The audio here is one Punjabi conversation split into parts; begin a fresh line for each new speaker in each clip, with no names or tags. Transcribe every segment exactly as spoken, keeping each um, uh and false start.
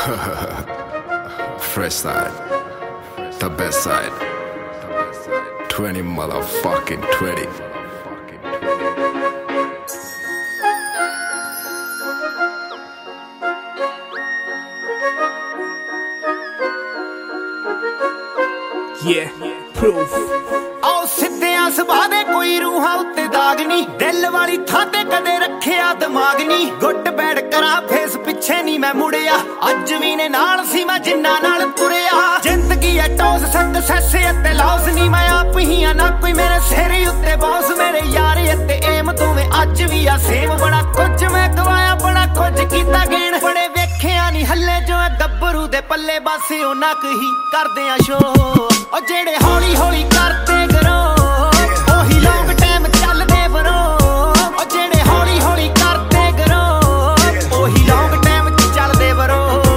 Fresh side, the best side. Twenty motherfucking twenty.
Yeah, proof.
ਆਓ ਸਿੱਧਿਆਂ ਸੁਭਾਅ ਦੇ ਕੋਈ ਰੂਹਾਂ ਉੱਤੇ ਦਾਗ ਨਹੀਂ, ਦਿਲ ਵਾਲੀ ਥਾਂ ਤੇ ਕਦੇ ਰੱਖਿਆ ਦਿਮਾਗ ਨਹੀਂ। ਗੁੱਟ ਬੈਠ ਕਰਾਂ ਫੇਸ ਪਿੱਛੇ ਨਹੀਂ ਮੈਂ ਮੁੜਿਆ, ਅੱਜ ਵੀ ਨੇ ਨਾਲ ਸੀ ਮੈਂ ਜਿੰਨਾ ਨਾਲ ਤੁਰਿਆ। ਜ਼ਿੰਦਗੀ ਐ ਟੌਸ ਸਕਸੈਸ ਅਤੇ ਲੌਸ ਨਹੀਂ, ਮੈਂ ਆਪ ਹੀ ਆ ਨਾ ਕੋਈ ਮੇਰੇ ਸਿਰ ਉੱਤੇ ਬੌਸ। ਮੇਰੇ ਯਾਰ ਅਤੇ ਏਮ ਦੋਵੇਂ ਅੱਜ ਵੀ ਆ ਸੇਮ, ਬੜਾ ਕੁਝ ਮੈਂ ਗਵਾਇਆ ਬੜਾ ਕੁਝ ਕੀਤਾ ਗੇਣ। ਬੜੇ ਵੇਖਿਆ ਨਹੀਂ ਹੱਲੇ ਜੋ ਗੱਭਰੂ ਦੇ ਪੱਲੇ, ਬਸ ਉਹਨਾਂ ਕੁ ਹੀ ਕਰਦੇ ਆ ਸ਼ੋ। ਉਹ ਜਿਹੜੇ ਹੌਲੀ ਹੌਲੀ ਕਰਦੇ ਕਰੋ ਉਹੀ ਲੌਂਗ ਟਾਈਮ ਚੱਲਦੇ ਬਰੋ। ਉਹ ਜਿਹੜੇ ਹੌਲੀ ਹੌਲੀ ਕਰਦੇ ਕਰੋ ਉਹੀ ਲੌਂਗ ਟਾਈਮ ਚੱਲਦੇ ਬਰੋ।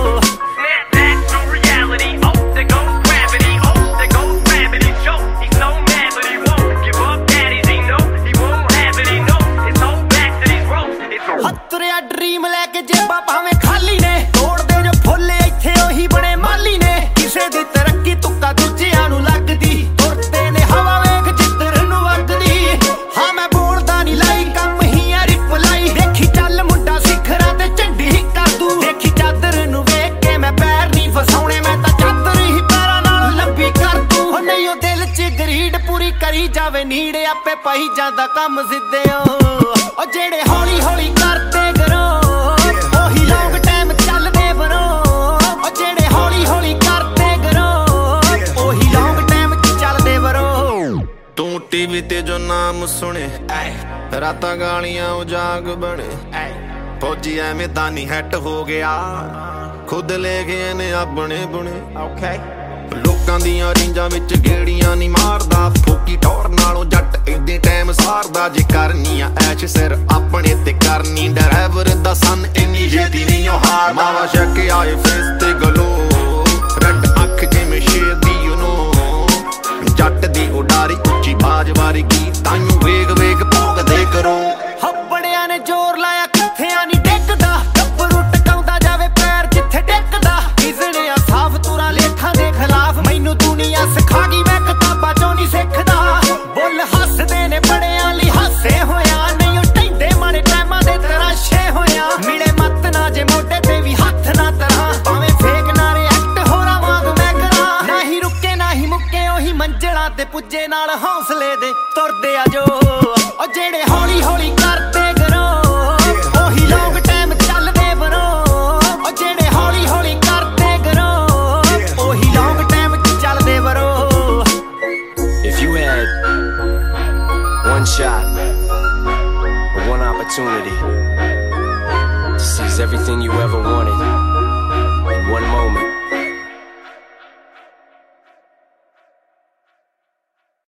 ਹੱਤਰਿਆ ਡਰੀਮ ਲੈ ਕੇ ਜੇਬਾਂ ਭਾਵੇਂ ਖਾਲੀ ਨੇ, ਤੋੜਦੇ ਜੋ ਫੁੱਲੇ ਇੱਥੇ ਉਹੀ ਬਣੇ ਮਾਲੀ ਨੇ। ਕਿਸੇ ਦੀ ਤਰੱਕੀ ਤੁੱਕਾ ਦੂਜਿਆਂ ਨੂੰ ਲੱਗਦੀ, ਤੁਰਦੇ ਨੇ ਹਵਾ ਵੇਖ ਜਿੱਧਰ ਨੂੰ ਵਗਦੀ। ਹਾਂ ਮੈਂ ਬੋਲਦਾ ਨਹੀਂ ਲਾਈ ਕੰਮ ਹੀ ਆ ਰਿਪਲਾਈ, ਦੇਖੀ ਚੱਲ ਮੁੰਡਾ ਸਿਖਰਾਂ ਤੇ ਝੰਡੀ ਹੀ ਕਰ ਦੂ। ਦੇਖੀ ਚਾਦਰ ਨੂੰ ਵੇਖ ਕੇ ਮੈਂ ਪੈਰ ਨਹੀਂ ਫਸਾਉਣੇ, ਮੈਂ ਤਾਂ ਚਾਦਰ ਹੀ ਪੈਰਾਂ ਨਾਲ ਲੰਬੀ ਕਰ ਦੂ। ਉਹ ਨਹੀਂ ਉਹ ਦਿਲ ਚ ਗਰੀਡ ਪੂਰੀ ਕਰੀ ਜਾਵੇ ਨੀੜ, ਆਪੇ ਪਾਈ ਜਾਂਦਾ ਕੰਮ ਸਿੱਧਿਓ। ਉਹ ਜਿਹੜੇ ਹੌਲੀ ਹੌਲੀ ਕਰਦੇ ਕਰੋ ਉਹੀ ਲੌਂਗ ਟਾਈਮ ਚੱਲਦੇ ਬਰੋ। ਉਹ ਜਿਹੜੇ ਹੌਲੀ ਹੌਲੀ ਕਰਦੇ ਕਰੋ ਉਹੀ ਲੌਂਗ ਟਾਈਮ ਚੱਲਦੇ ਬਰੋ।
ਤੂੰ ਟੀਵੀ ਤੇ ਜੋ ਨਾਮ ਸੁਣੇ, ਰਾਤਾਂ ਗਾਲੀਆਂ ਉਜਾਗ ਬਣੇ। ਫੌਜੀ ਐਵੇਂ ਤਾਂ ਨਹੀਂ ਹੈਟ ਹੋ ਗਿਆ, ਖੁਦ ਲੈ ਗਏ ਨੇ ਆਪਣੇ ਬੁਣੇ। ਲੋਕਾਂ ਦੀਆਂ ਰਿੰਜਾਂ ਵਿੱਚ ਗੇੜੀਆਂ ਨਹੀਂ ਮਾਰਦਾ, ਫੋਕੀ ਟੌਰ ਨਾਲੋਂ ਜੱਟ ਏਡੇ ਟਾਈਮ ਸਾਰਦਾ। ਜੇ ਕਰਨੀ ਆ ਐਸ਼ ਸਿਰ ਆਪਣੇ ਤੇ ਕਰਨੀ, ਡਰਾਈਵਰ ਦਾ ਸਨ ਇੰਨੀ ਛੇਤੀ ਨਹੀਂ ਉਹ ਹਾਰਦਾ। ਮਾਵਾ ਸ਼ੱਕ ਆਏ ਫੇਸ ਤੇ ਗਲੋ, ਰੈਡ ਅੱਖ ਜਿਵੇਂ ਸ਼ੇਰ ਦੀ ਯੂ ਨੋ। ਜੱਟ ਦੀ ਉਡਾਰੀ ਉੱਚੀ ਬਾਜ ਵਾਰਗੀ, ਤਾਈਓ ਵੇਗ ਵੇਗ ਭੋਗਦੇ ਕਰੋ।
ਹੱਬੜਿਆਂ ਨੇ ਜ਼ੋਰ ਲਾਇਆ ਕਿੱਥਿਆਂ ਨਹੀਂ ਡਿੱਗਦਾ, ਗੱਭਰੂ ਟਕਾਉਂਦਾ ਜਾਵੇ ਪੈਰ ਜਿੱਥੇ ਡਿੱਗਦਾ। ਕਿਸਣਿਆ ਸਾਫ ਤੁਰਾਂ ਲੇਖਾਂ ਦੇ ਖਿਲਾਫ, ਮੈਨੂੰ ਦੁਨੀਆ ਸਿਖਾ ਗਈ ਮੈਂ ਕਿਤਾਬਾਂ ਚੋਂ ਨਹੀਂ ਸਿੱਖਦਾ। ਬੁੱਲ ਹੱਸਦੇ ਨੇ ਬੜਿਆਂ ਲਈ ਹਾਸੇ ਹੋਇਆ, ਨਹੀਂ ਉਹ ਟੈਂਦੇ ਮਾਰੇ ਟਾਈਮਾਂ ਦੇ ਤਰਾਸ਼ੇ ਹੋਇਆ। ਮਿਲੇ ਮੱਤ ਨਾ ਜੇ ਮੋਢੇ ਤੇ ਵੀ ਹੱਥ ਨਾ ਤਰਾਂ, ਭਾਵੇਂ ਫੇਕ ਨਾ ਰਿਐਕਟ ਹੋਰਾਂ ਵਾਂਗ ਮੈਂ ਕਰਾਂ। ਨਾ ਹੀ ਰੁਕੇ ਨਾ ਹੀ ਮੁੱਕੇ ਉਹੀ ਮੰਜ਼ਲਾਂ ਤੇ ਪੁੱਜੇ, ਨਾਲ ਹੌਸਲੇ ਦੇ ਤੁਰਦੇ ਆ ਜੋ। ਉਹ ਜਿਹੜੇ ਹੌਲੀ ਹੌਲੀ ਕਰਦੇ ਕਰੋ ਉਹੀ ਲੌਂਗ ਟਾਈਮ ਚੱਲਦੇ ਬਰੋ। ਉਹ ਜਿਹੜੇ ਹੌਲੀ ਹੌਲੀ ਕਰਦੇ ਕਰੋ ਉਹੀ ਲੌਂਗ ਟਾਈਮ ਚੱਲਦੇ ਬਰੋ।
If you had one shot or one opportunity to seize everything you ever wanted